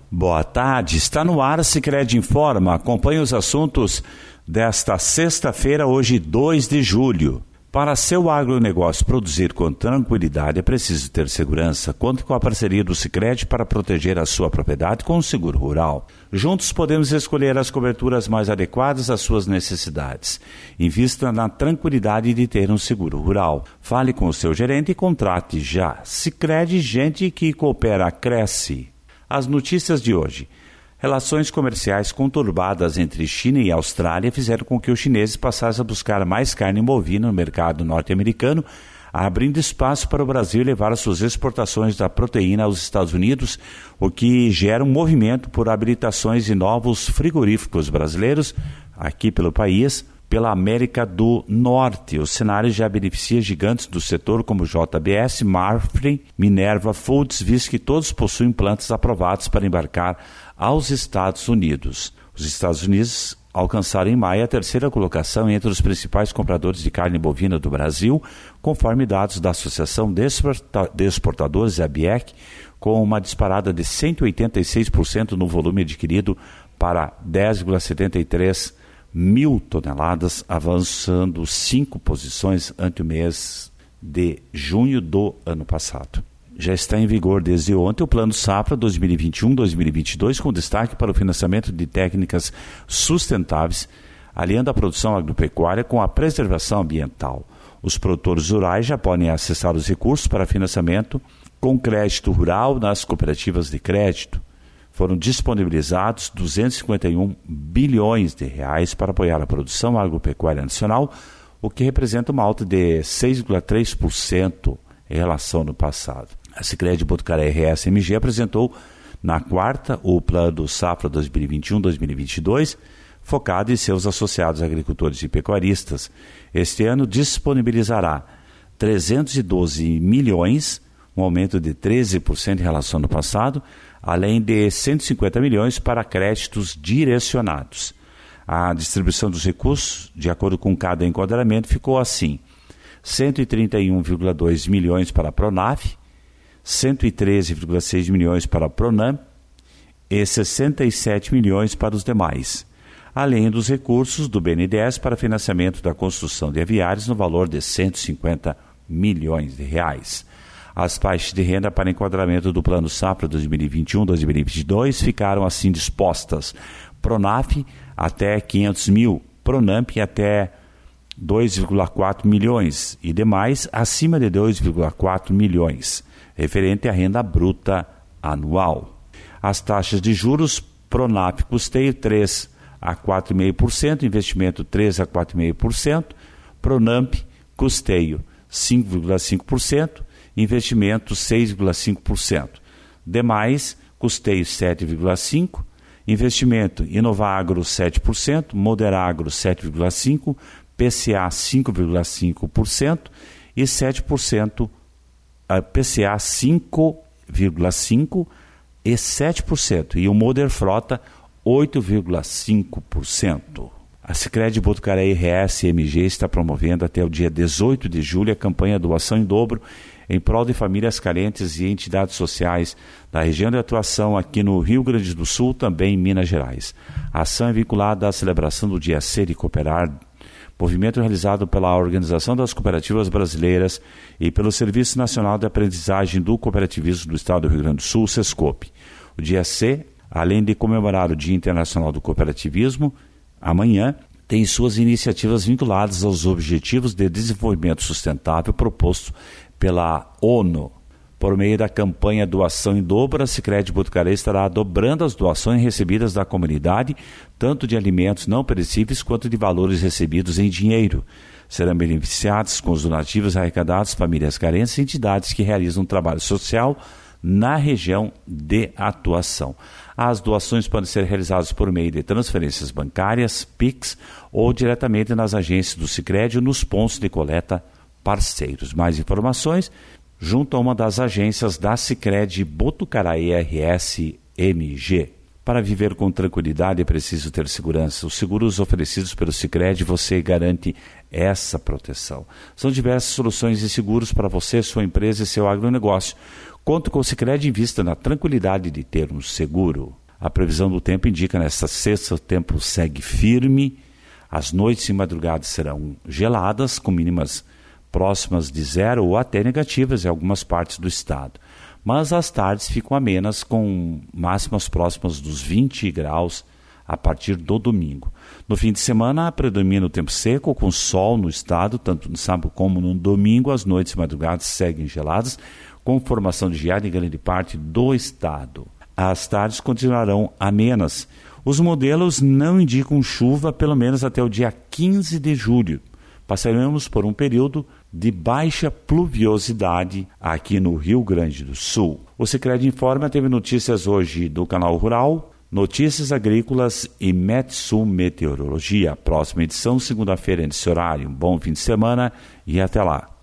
Boa tarde, está no ar Sicredi Informa. Acompanhe os assuntos desta sexta-feira, hoje 2 de julho. Para seu agronegócio produzir com tranquilidade, é preciso ter segurança. Conte com a parceria do Sicredi para proteger a sua propriedade com o seguro rural. Juntos podemos escolher as coberturas mais adequadas às suas necessidades. Invista na tranquilidade de ter um seguro rural. Fale com o seu gerente e contrate já. Sicredi, gente que coopera, cresce. As notícias de hoje. Relações comerciais conturbadas entre China e Austrália fizeram com que os chineses passassem a buscar mais carne bovina no mercado norte-americano, abrindo espaço para o Brasil levar suas exportações da proteína aos Estados Unidos, o que gera um movimento por habilitações de novos frigoríficos brasileiros aqui pelo país, pela América do Norte. O cenário já beneficia gigantes do setor como JBS, Marfrig, Minerva Foods, visto que todos possuem plantas aprovadas para embarcar aos Estados Unidos. Os Estados Unidos alcançaram em maio a terceira colocação entre os principais compradores de carne bovina do Brasil, conforme dados da Associação de Exportadores, ABEC, com uma disparada de 186% no volume adquirido para 10,73 mil toneladas, avançando 5 posições ante o mês de junho do ano passado. Já está em vigor desde ontem o Plano Safra 2021-2022, com destaque para o financiamento de técnicas sustentáveis, aliando a produção agropecuária com a preservação ambiental. Os produtores rurais já podem acessar os recursos para financiamento com crédito rural nas cooperativas de crédito. Foram disponibilizados 251 bilhões de reais para apoiar a produção agropecuária nacional, o que representa uma alta de 6,3% em relação ao passado. A Sicredi Botucaraí RS-MG apresentou na quarta o Plano Safra 2021-2022, focado em seus associados agricultores e pecuaristas. Este ano disponibilizará 312 milhões, um aumento de 13% em relação ao passado, além de 150 milhões para créditos direcionados. A distribuição dos recursos, de acordo com cada enquadramento, ficou assim: 131,2 milhões para a Pronaf, 113,6 milhões para a Pronam e 67 milhões para os demais, além dos recursos do BNDES para financiamento da construção de aviários no valor de 150 milhões de reais. As faixas de renda para enquadramento do Plano Safra 2021-2022 ficaram assim dispostas: Pronaf até 500 mil, Pronamp até 2,4 milhões e demais acima de 2,4 milhões, referente à renda bruta anual. As taxas de juros: Pronaf custeio 3 a 4,5%, investimento 3 a 4,5%, Pronamp custeio 5,5%, investimento 6,5%. Demais, custeio 7,5%, investimento Inovagro 7%, Moderagro 7,5%, PCA 5,5% e 7%, PCA 5,5% e 7%, e o Moder Frota 8,5%. A Sicredi Botucaraí RS-MG está promovendo até o dia 18 de julho a campanha Doação em Dobro em prol de famílias carentes e entidades sociais da região de atuação aqui no Rio Grande do Sul, também em Minas Gerais. A ação é vinculada à celebração do Dia C de Cooperar, movimento realizado pela Organização das Cooperativas Brasileiras e pelo Serviço Nacional de Aprendizagem do Cooperativismo do Estado do Rio Grande do Sul, SESCOP. O Dia C, além de comemorar o Dia Internacional do Cooperativismo, amanhã tem suas iniciativas vinculadas aos Objetivos de Desenvolvimento Sustentável proposto pela ONU. Por meio da campanha Doação em Dobro, a Sicredi Botucaraí estará dobrando as doações recebidas da comunidade, tanto de alimentos não perecíveis quanto de valores recebidos em dinheiro. Serão beneficiados com os donativos arrecadados famílias carentes e entidades que realizam um trabalho social na região de atuação. As doações podem ser realizadas por meio de transferências bancárias, PIX, ou diretamente nas agências do Sicredi ou nos pontos de coleta parceiros. Mais informações junto a uma das agências da Sicredi Botucaraí RS-MG. Para viver com tranquilidade é preciso ter segurança. Os seguros oferecidos pelo Sicredi, você garante essa proteção. São diversas soluções de seguros para você, sua empresa e seu agronegócio. Conto com o Sicredi e invista na tranquilidade de ter um seguro. A previsão do tempo indica nesta sexta o tempo segue firme. As noites e madrugadas serão geladas, com mínimas próximas de 0 ou até negativas em algumas partes do estado. Mas as tardes ficam amenas, com máximas próximas dos 20 graus a partir do domingo. No fim de semana, predomina o tempo seco, com sol no estado, tanto no sábado como no domingo. As noites e madrugadas seguem geladas, com formação de geada em grande parte do estado. As tardes continuarão amenas. Os modelos não indicam chuva, pelo menos até o dia 15 de julho. Passaremos por um período de baixa pluviosidade aqui no Rio Grande do Sul. O Sicredi Informa teve notícias hoje do Canal Rural, Notícias Agrícolas e Metsul Meteorologia. Próxima edição, segunda-feira, nesse horário. Um bom fim de semana e até lá.